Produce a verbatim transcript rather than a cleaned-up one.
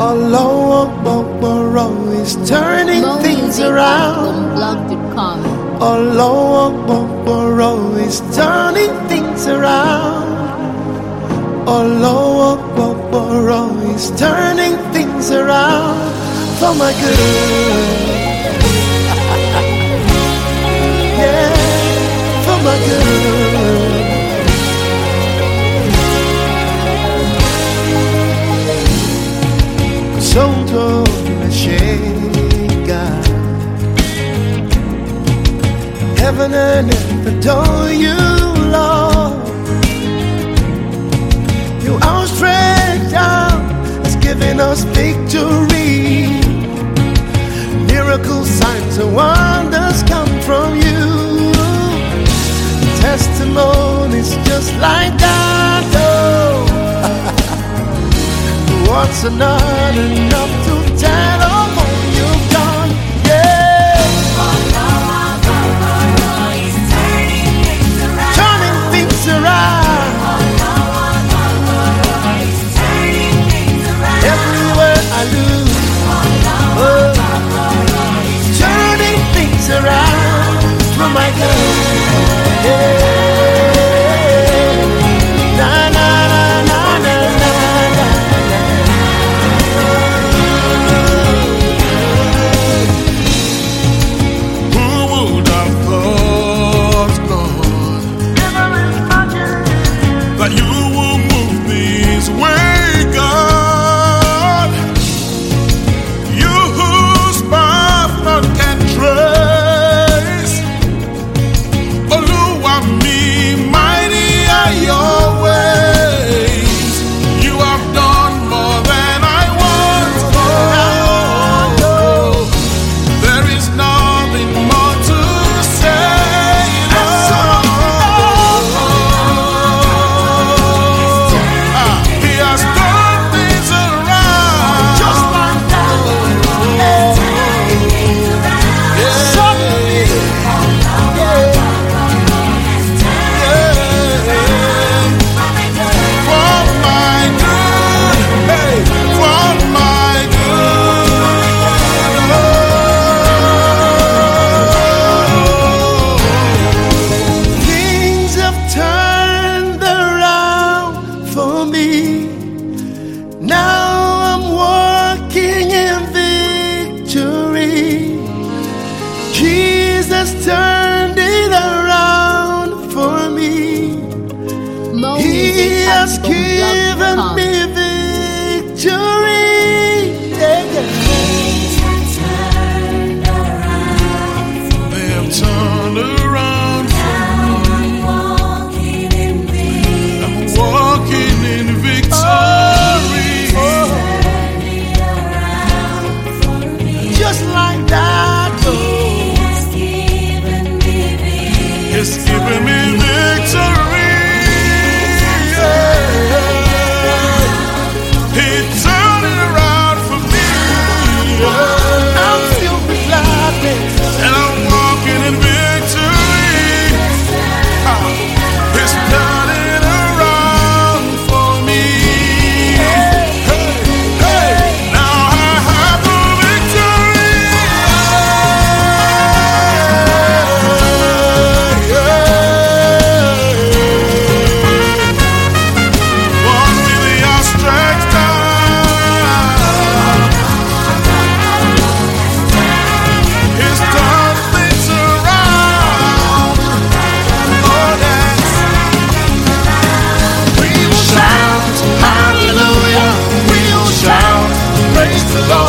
Allah Akbar is turning things around. Allah Akbar is turning things around. Allah Akbar is turning things around for my good. Yeah, for my good. Sotto la scega, heaven and earth adore you, Lord. Your outstretched arm has given us victory. Miracles, signs, and wonders come from you. Testimonies just like that, oh. Words are not enough to tell of all you've done, yeah. Turning things around. Everywhere I look, oh, turning things around for my good, yeah. Na na na na na na. Turned it around for me. He has given me victory. They have turned around for me. I'm walking in victory. I'm walking in victory. Just like that. It's giving me victory. Yeah. He turned it around for me. Yeah. I'm filled with gladness, and I'm walking in victory. Uh, it's turning around for me. Hey, hey, now I have the victory. Praise the Lord.